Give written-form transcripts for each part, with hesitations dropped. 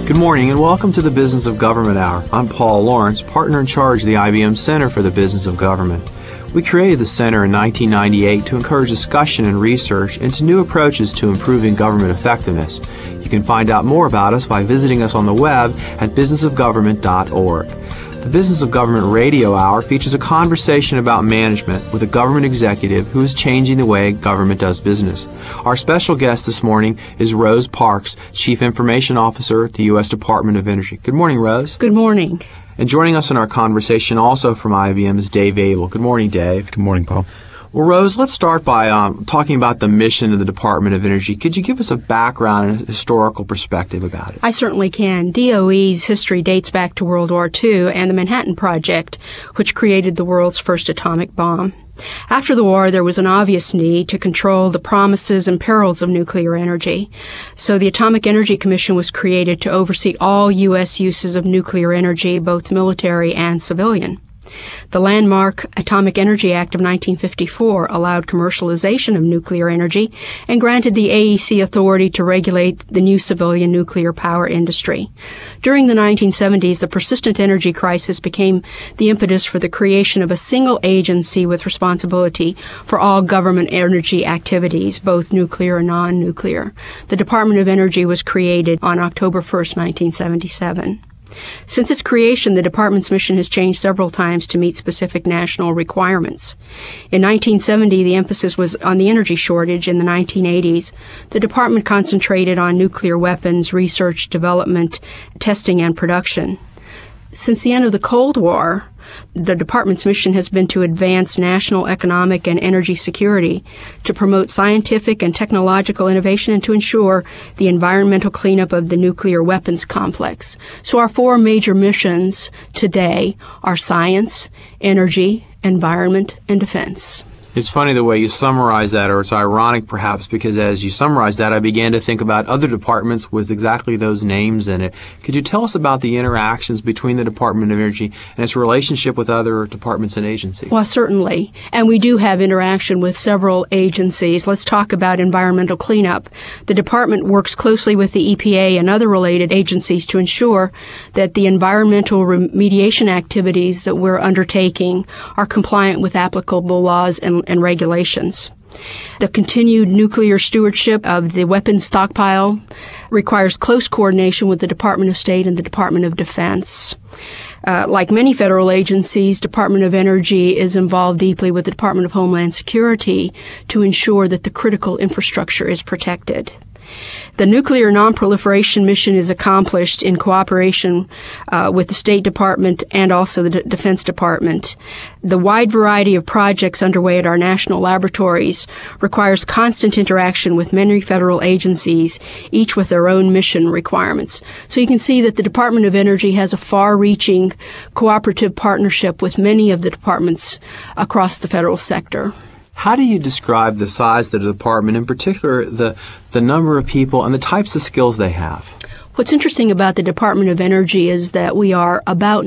Good morning and welcome to the Business of Government Hour. I'm Paul Lawrence, partner in charge of the IBM Center for the Business of Government. We created the center in 1998 to encourage discussion and research into new approaches to improving government effectiveness. You can find out more about us by visiting us on the web at businessofgovernment.org. The Business of Government Radio Hour features a conversation about management with a government executive who is changing the way government does business. Our special guest this morning is Rose Parks, Chief Information Officer at the U.S. Department of Energy. Good morning, Rose. Good morning. And joining us in our conversation also from IBM is Dave Abel. Good morning, Dave. Good morning, Paul. Well, Rose, let's start by talking about the mission of the Department of Energy. Could you give us a background and a historical perspective about it? I certainly can. DOE's history dates back to World War II and the Manhattan Project, which created the world's first atomic bomb. After the war, there was an obvious need to control the promises and perils of nuclear energy. So the Atomic Energy Commission was created to oversee all U.S. uses of nuclear energy, both military and civilian. The landmark Atomic Energy Act of 1954 allowed commercialization of nuclear energy and granted the AEC authority to regulate the new civilian nuclear power industry. During the 1970s, the persistent energy crisis became the impetus for the creation of a single agency with responsibility for all government energy activities, both nuclear and non-nuclear. The Department of Energy was created on October 1st, 1977. Since its creation, the department's mission has changed several times to meet specific national requirements. In 1970, the emphasis was on the energy shortage. In the 1980s, the department concentrated on nuclear weapons research, development, testing, and production. Since the end of the Cold War, the department's mission has been to advance national economic and energy security, to promote scientific and technological innovation, and to ensure the environmental cleanup of the nuclear weapons complex. So our four major missions today are science, energy, environment, and defense. It's funny the way you summarize that, or it's ironic perhaps, because as you summarize that, I began to think about other departments with exactly those names in it. Could you tell us about the interactions between the Department of Energy and its relationship with other departments and agencies? Well, certainly. And we do have interaction with several agencies. Let's talk about environmental cleanup. The department works closely with the EPA and other related agencies to ensure that the environmental remediation activities that we're undertaking are compliant with applicable laws and regulations. The continued nuclear stewardship of the weapons stockpile requires close coordination with the Department of State and the Department of Defense. Like many federal agencies, Department of Energy is involved deeply with the Department of Homeland Security to ensure that the critical infrastructure is protected. The nuclear nonproliferation mission is accomplished in cooperation with the State Department and also the Defense Department. The wide variety of projects underway at our national laboratories requires constant interaction with many federal agencies, each with their own mission requirements. So you can see that the Department of Energy has a far-reaching cooperative partnership with many of the departments across the federal sector. How do you describe the size of the department, in particular the number of people and the types of skills they have? What's interesting about the Department of Energy is that we are about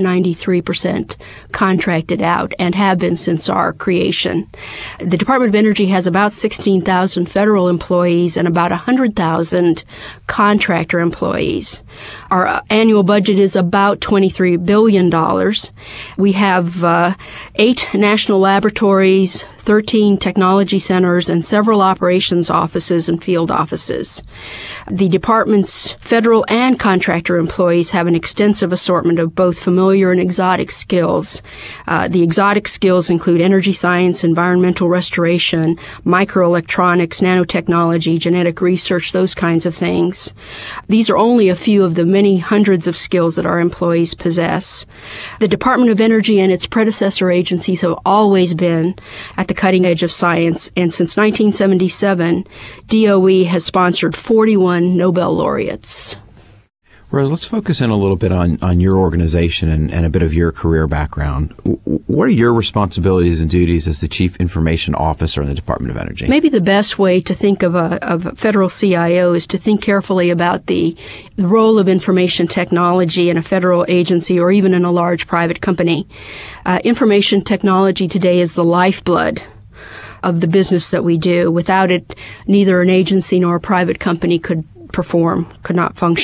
93% contracted out and have been since our creation. The Department of Energy has about 16,000 federal employees and about 100,000 contractor employees. Our annual budget is about $23 billion. We have 8 national laboratories, 13 technology centers, and several operations offices and field offices. The department's federal and contractor employees have an extensive assortment of both familiar and exotic skills. The exotic skills include energy science, environmental restoration, microelectronics, nanotechnology, genetic research, those kinds of things. These are only a few of the many hundreds of skills that our employees possess. The Department of Energy and its predecessor agencies have always been at the cutting edge of science, and since 1977, DOE has sponsored 41 Nobel laureates. Rose, let's focus in a little bit on your organization and a bit of your career background. What are your responsibilities and duties as the Chief Information Officer in the Department of Energy? Maybe the best way to think of a federal CIO is to think carefully about the role of information technology in a federal agency or even in a large private company. Information technology today is the lifeblood of the business that we do. Without it, neither an agency nor a private company could not function.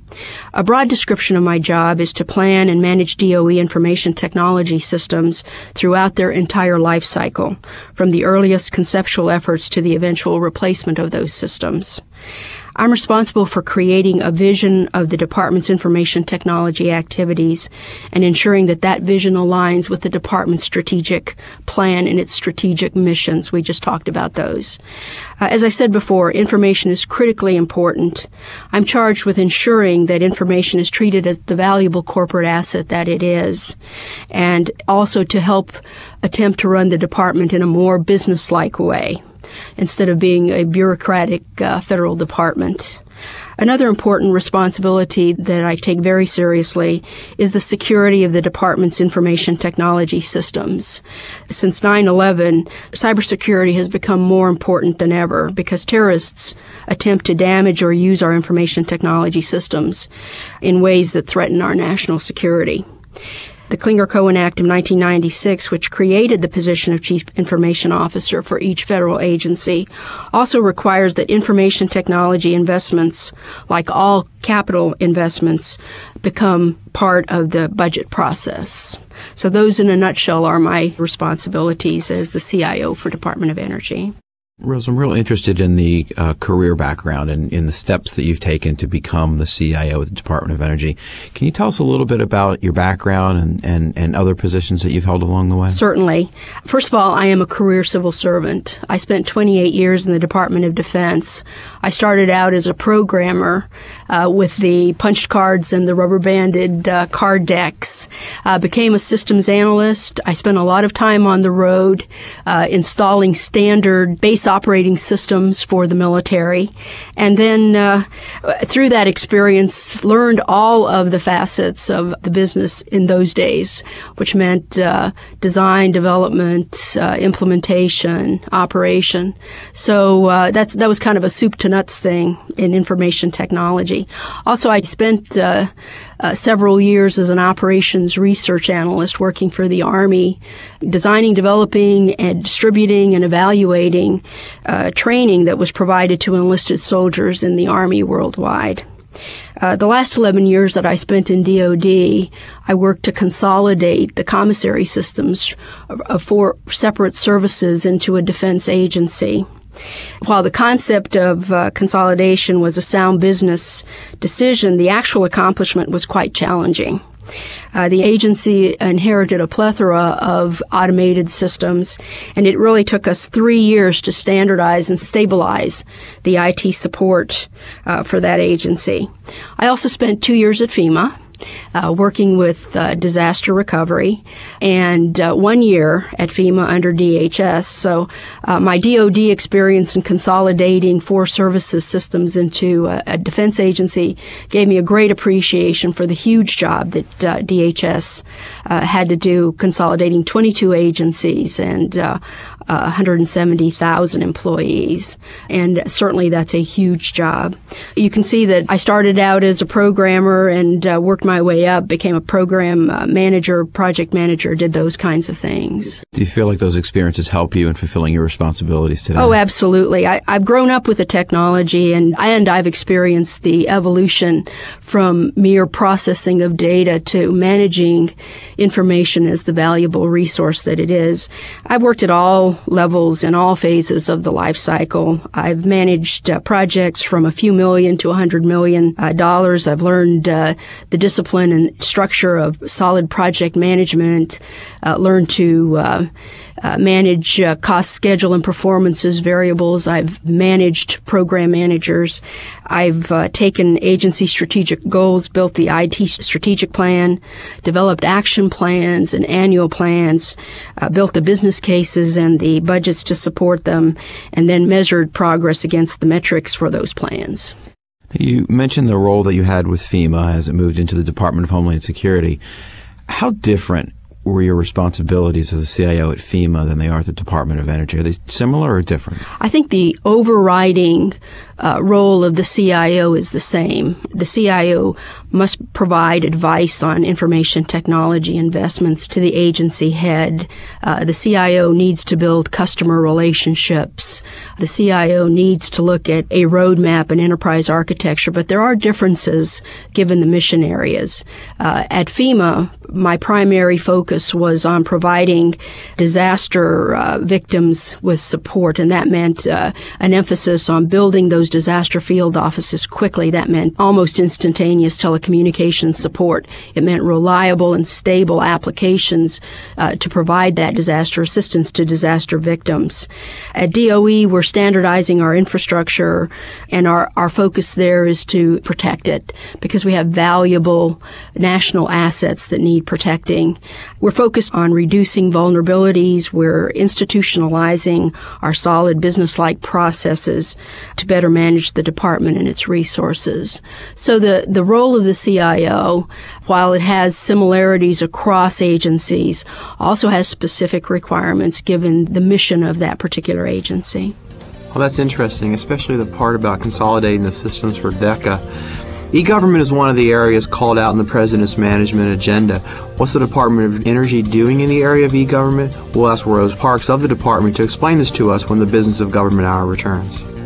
A broad description of my job is to plan and manage DOE information technology systems throughout their entire life cycle, from the earliest conceptual efforts to the eventual replacement of those systems. I'm responsible for creating a vision of the department's information technology activities and ensuring that that vision aligns with the department's strategic plan and its strategic missions. We just talked about those. As I said before, information is critically important. I'm charged with ensuring that information is treated as the valuable corporate asset that it is, and also to help attempt to run the department in a more business-like way, instead of being a bureaucratic federal department. Another important responsibility that I take very seriously is the security of the department's information technology systems. Since 9/11, cybersecurity has become more important than ever because terrorists attempt to damage or use our information technology systems in ways that threaten our national security. The Clinger-Cohen Act of 1996, which created the position of Chief Information Officer for each federal agency, also requires that information technology investments, like all capital investments, become part of the budget process. So those, in a nutshell, are my responsibilities as the CIO for Department of Energy. Rose, I'm real interested in the career background and in the steps that you've taken to become the CIO of the Department of Energy. Can you tell us a little bit about your background and other positions that you've held along the way? Certainly. First of all, I am a career civil servant. I spent 28 years in the Department of Defense. I started out as a programmer with the punched cards and the rubber-banded card decks. Became a systems analyst. I spent a lot of time on the road installing standard base operating systems for the military. And then through that experience, learned all of the facets of the business in those days, which meant design, development, implementation, operation. So that was kind of a soup to nuts thing in information technology. Also, I spent several years as an operations research analyst working for the Army, designing, developing, and distributing and evaluating training that was provided to enlisted soldiers in the Army worldwide. The last 11 years that I spent in DOD, I worked to consolidate the commissary systems of 4 separate services into a defense agency. While the concept of consolidation was a sound business decision, the actual accomplishment was quite challenging. The agency inherited a plethora of automated systems, and it really took us 3 years to standardize and stabilize the IT support for that agency. I also spent 2 years at FEMA, working with disaster recovery, and 1 year at FEMA under DHS. So my DOD experience in consolidating 4 services systems into a defense agency gave me a great appreciation for the huge job that DHS had to do, consolidating 22 agencies and 170,000 employees. And certainly that's a huge job. You can see that I started out as a programmer and worked my way up, became a program manager, project manager, did those kinds of things. Do you feel like those experiences help you in fulfilling your responsibilities today? Oh, absolutely. I've grown up with the technology, and I've experienced the evolution from mere processing of data to managing information as the valuable resource that it is. I've worked at all levels in all phases of the life cycle. I've managed projects from a few million to $100 million. I've learned the discipline and structure of solid project management, learned to manage cost, schedule, and performances variables. I've managed program managers. I've taken agency strategic goals, built the IT strategic plan, developed action plans and annual plans, built the business cases and the budgets to support them, and then measured progress against the metrics for those plans. You mentioned the role that you had with FEMA as it moved into the Department of Homeland Security. How different were your responsibilities as a CIO at FEMA than they are at the Department of Energy? Are they similar or different? I think the overriding role of the CIO is the same. The CIO must provide advice on information technology investments to the agency head. The CIO needs to build customer relationships. The CIO needs to look at a roadmap and enterprise architecture, but there are differences given the mission areas. At FEMA, my primary focus was on providing disaster victims with support, and that meant an emphasis on building those disaster field offices quickly. That meant almost instantaneous telecommunications support. It meant reliable and stable applications to provide that disaster assistance to disaster victims. At DOE, we're standardizing our infrastructure, and our focus there is to protect it because we have valuable national assets that need protecting. We're focused on reducing vulnerabilities. We're institutionalizing our solid business-like processes to better manage the department and its resources. So the role of the CIO, while it has similarities across agencies, also has specific requirements given the mission of that particular agency. Well, that's interesting, especially the part about consolidating the systems for DECA. E-government is one of the areas called out in the President's management agenda. What's the Department of Energy doing in the area of e-government? We'll ask Rose Parks of the department to explain this to us when the Business of Government Hour returns.